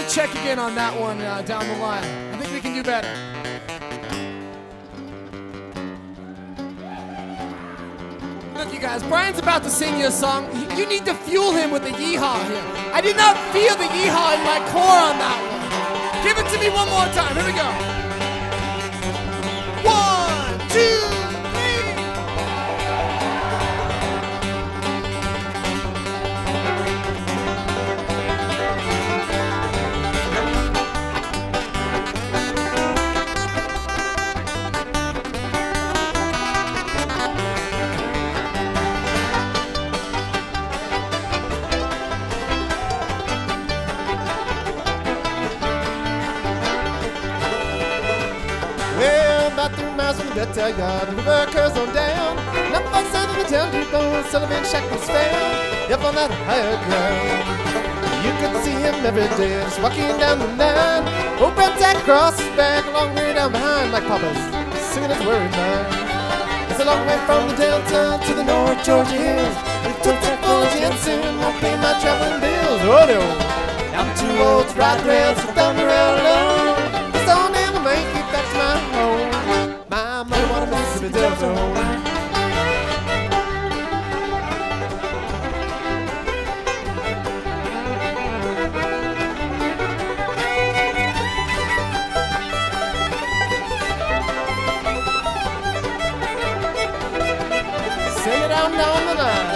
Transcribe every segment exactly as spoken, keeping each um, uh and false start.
check again on that one uh, down the line. I think we can do better. Look, you guys, Brian's about to sing you a song. You need to fuel him with the yeehaw here. I did not feel the yeehaw in my core on that one. Give it to me one more time. Here we go. One, two, three. About three miles from the better yard, the river curves on down. Not far south of the town, people, Sullivan Shack was found. Up on that higher ground, you could see him every day, just walking down the line. Open that cross his back, a long way down behind, like Papa's singing his worried mind. It's a long way from the Delta to the North Georgia hills. It took technology and soon won't pay my traveling bills. Oh no, I'm too old to ride rails, so thunder out alone. This don't ever make it back to my home. My mother wanted Mississippi Delta home. Send it out down the line.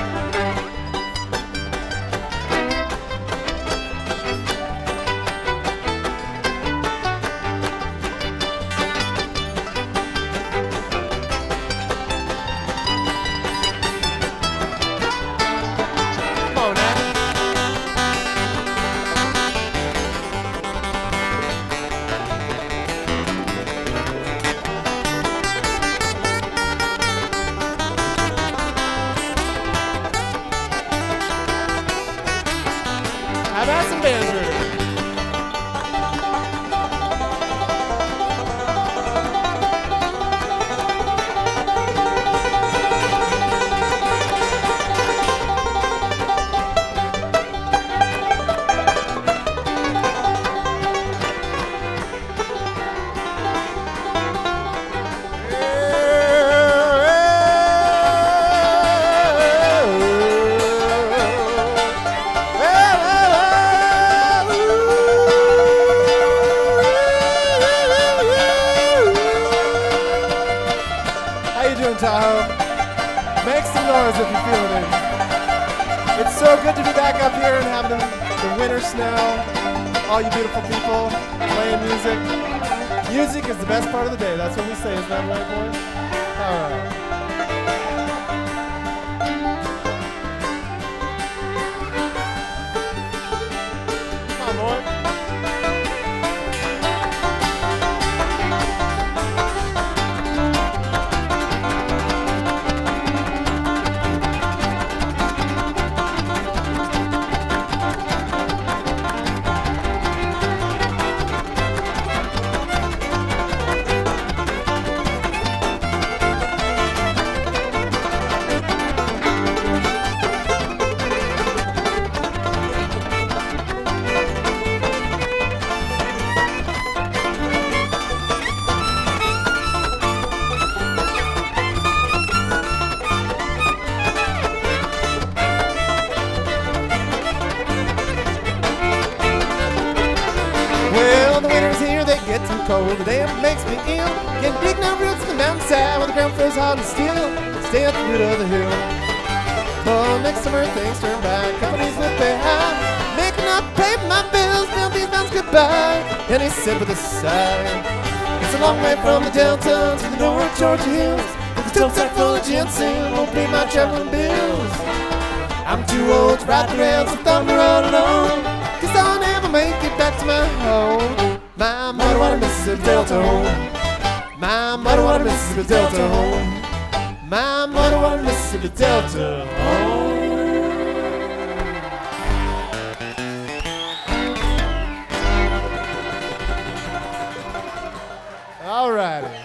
How about some banjo? Tahoe. Make some noise if you're feeling it. It's so good to be back up here and have the, the winter snow. All you beautiful people playing music. Music is the best part of the day. That's what we say. Isn't that right, boys? All right. Come on, boy. Well, the winter's here, they get too cold. The damn makes me ill. Can't dig no roots in the mountainside where the ground froze hard and still. Stay at the root of the hill. Oh, next summer things turn back. Companies look behind. Making up pay my bills, build these mountains goodbye. And he said with a sigh, it's a long way from the Delta to the North Georgia hills. With the tilts are full of ginseng, won't pay my traveling bills. I'm too old to ride the rails and thunder all alone. Cause I'll never make it back to my home. My mother wanted Mississippi Delta home. My mother wanted Mississippi Delta home. My mother wanted Mississippi Delta home. All righty.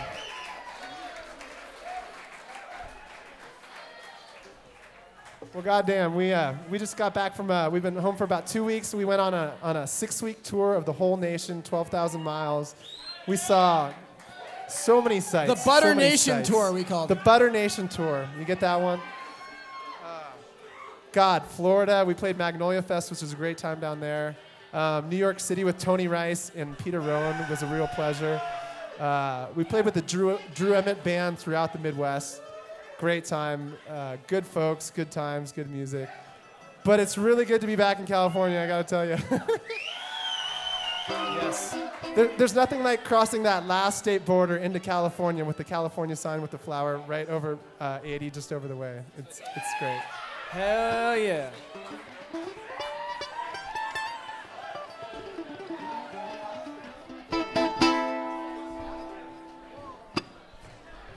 Well, goddamn, we uh, we just got back from uh, we've been home for about two weeks. We went on a on a six-week tour of the whole nation, twelve thousand miles. We saw so many sights. The Butter so many Nation sights. tour, we called the it. The Butter Nation tour. You get that one? Uh, God, Florida. We played Magnolia Fest, which was a great time down there. Um, New York City with Tony Rice and Peter Rowan was a real pleasure. Uh, we played with the Drew Drew Emmett Band throughout the Midwest. Great time, uh, good folks, good times, good music. But it's really good to be back in California, I gotta tell you. Yes. There, there's nothing like crossing that last state border into California with the California sign with the flower right over uh, eighty, just over the way. It's, it's great. Hell yeah.